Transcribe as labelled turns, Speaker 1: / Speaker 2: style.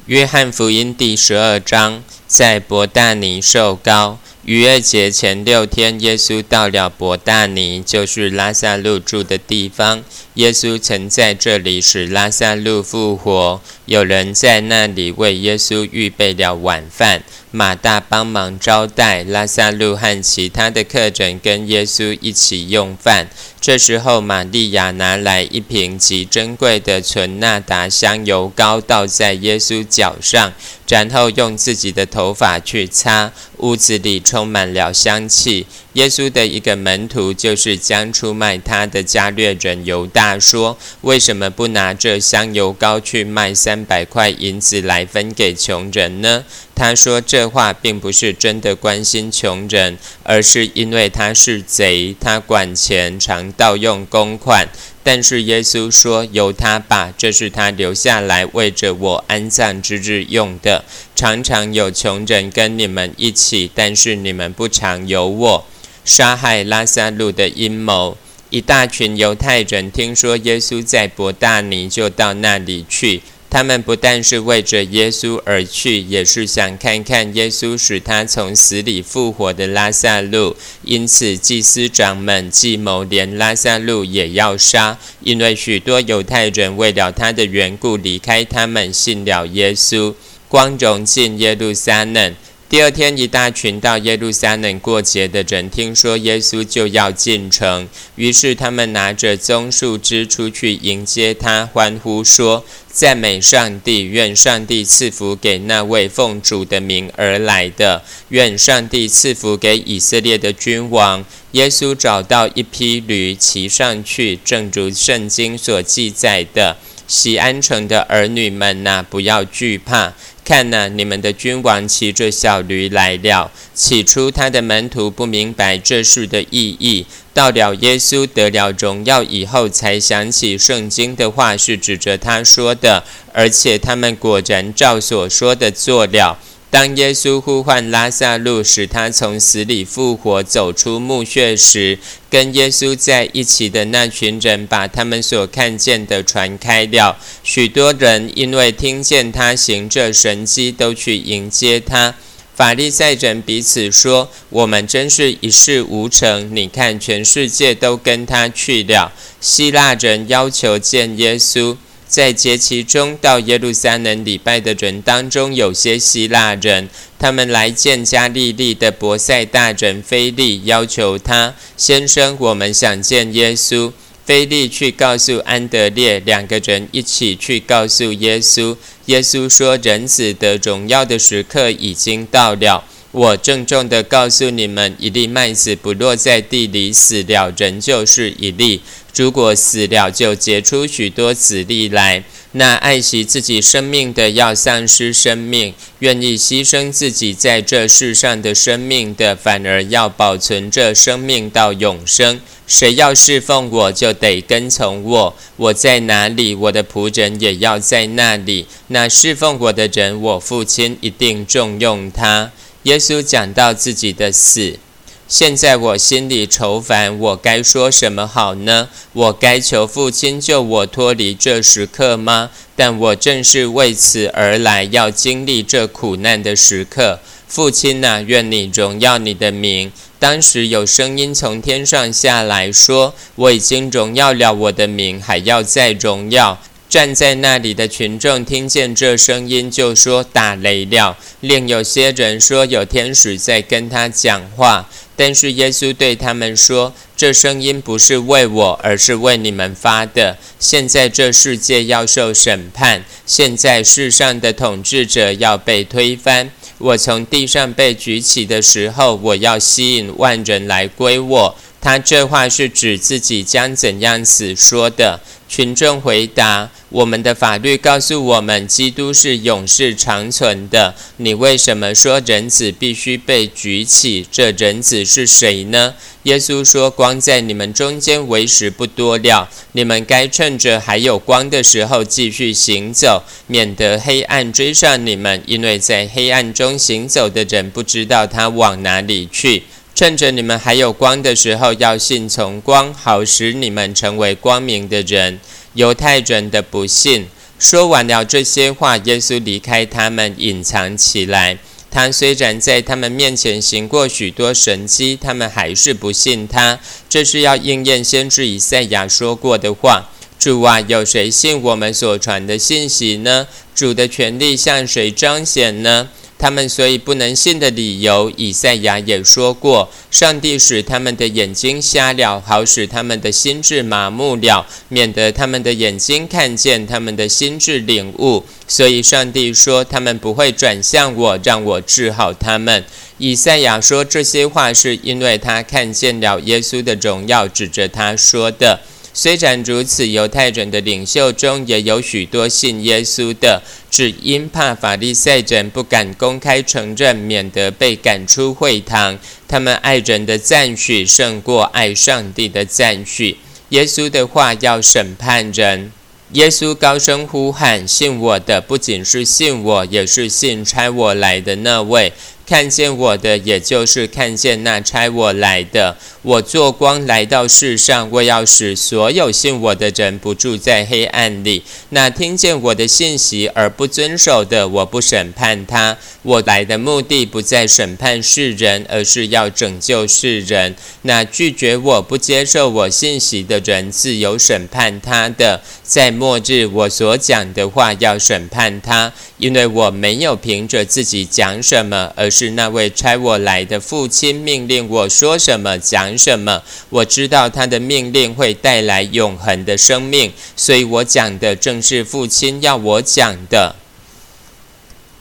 Speaker 1: 约翰福音第12章，在伯大尼受膏。逾越节前6天，耶稣到了伯大尼，就是拉撒路住的地方。耶稣曾在这里使拉撒路复活。有人在那里为耶稣预备了晚饭，马大帮忙招待，拉撒路和其他的客人跟耶稣一起用饭。这时候，玛利亚拿来一瓶极珍贵的纯纳达香油膏，倒在耶稣脚上，然后用自己的头发去擦，屋子里充满了香气。耶稣的一个门徒，就是将出卖他的加略人犹大说：“为什么不拿这香油膏去卖300块银子来分给穷人呢？”他说这话并不是真的关心穷人，而是因为他是贼，他管钱，常盗用公款。但是耶稣说：“由他吧，这是他留下来为着我安葬之日用的。常常有穷人跟你们一起，但是你们不常有我。”杀害拉撒路的阴谋。一大群犹太人听说耶稣在伯大尼，就到那里去。他们不但是为着耶稣而去，也是想看看耶稣使他从死里复活的拉撒路。因此祭司长们计谋连拉撒路也要杀，因为许多犹太人为了他的缘故离开他们，信了耶稣。光荣进耶路撒冷。第二天，一大群到耶路撒冷过节的人听说耶稣就要进城，于是他们拿着棕树枝出去迎接他，欢呼说：“赞美上帝，愿上帝赐福给那位奉主的名而来的，愿上帝赐福给以色列的君王。”耶稣找到一匹驴，骑上去，正如圣经所记载的：“锡安城的儿女们哪，不要惧怕。看哪，你们的君王骑着小驴来了。”起初他的门徒不明白这事的意义，到了耶稣得了荣耀以后，才想起圣经的话是指着他说的，而且他们果然照所说的做了。当耶稣呼唤拉撒路，使他从死里复活，走出墓穴时，跟耶稣在一起的那群人把他们所看见的传开了。许多人因为听见他行这神迹，都去迎接他。法利赛人彼此说：“我们真是一事无成，你看全世界都跟他去了。”希腊人要求见耶稣。在节期中到耶路撒冷礼拜的人当中，有些希腊人，他们来见加利利的伯赛大人腓利，要求他：“先生，我们想见耶稣。”腓利去告诉安德烈，两个人一起去告诉耶稣。耶稣说：“人子得荣耀的时刻已经到了。我郑重地告诉你们，一粒麦子不落在地里死了，仍旧是一粒；如果死了，就结出许多子粒来。那爱惜自己生命的，要丧失生命；愿意牺牲自己在这世上的生命的，反而要保存这生命到永生。谁要侍奉我，就得跟从我。我在哪里，我的仆人也要在那里。那侍奉我的人，我父亲一定重用他。”耶稣讲到自己的死。现在我心里愁烦，我该说什么好呢？我该求父亲救我脱离这时刻吗？但我正是为此而来，要经历这苦难的时刻。父亲啊，愿你荣耀你的名。当时有声音从天上下来说：“我已经荣耀了我的名，还要再荣耀。”站在那里的群众听见这声音，就说：“打雷了。”另有些人说有天使在跟他讲话。但是耶稣对他们说：“这声音不是为我，而是为你们发的。现在这世界要受审判，现在世上的统治者要被推翻。我从地上被举起的时候，我要吸引万人来归我。”他这话是指自己将怎样死说的。群众回答：“我们的法律告诉我们，基督是永世长存的。你为什么说人子必须被举起？这人子是谁呢？”耶稣说：“光在你们中间为时不多了，你们该趁着还有光的时候继续行走，免得黑暗追上你们，因为在黑暗中行走的人不知道他往哪里去。趁着你们还有光的时候，要信从光，好使你们成为光明的人。”犹太人的不信。 说完了这些话，耶稣离开他们，隐藏起来。他虽然在他们面前行过许多神迹，他们还是不信他。这是要应验先知以赛亚说过的话：主啊，有谁信我们所传的信息呢？主的权力向谁彰显呢？他们所以不能信的理由，以赛亚也说过：上帝使他们的眼睛瞎了，好使他们的心智麻木了，免得他们的眼睛看见，他们的心智领悟。所以上帝说，他们不会转向我，让我治好他们。以赛亚说这些话，是因为他看见了耶稣的荣耀，指着他说的。虽然如此，犹太人的领袖中也有许多信耶稣的，只因怕法利赛人不敢公开承认，免得被赶出会堂。他们爱人的赞许胜过爱上帝的赞许。耶稣的话要审判人。耶稣高声呼喊：信我的，不仅是信我，也是信差我来的那位。看见我的，也就是看见那差我来的。我做光来到世上，为要使所有信我的人不住在黑暗里。那听见我的信息而不遵守的，我不审判他。我来的目的不在审判世人，而是要拯救世人。那拒绝我不接受我信息的人，自有审判他的。在末日，我所讲的话要审判他，因为我没有凭着自己讲什么，而是那位差我来的父亲命令我说什么讲什么。我知道他的命令会带来永恒的生命，所以我讲的正是父亲要我讲的。